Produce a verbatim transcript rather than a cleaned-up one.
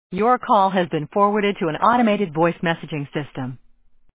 Your call has been forwarded to an automated voice messaging system.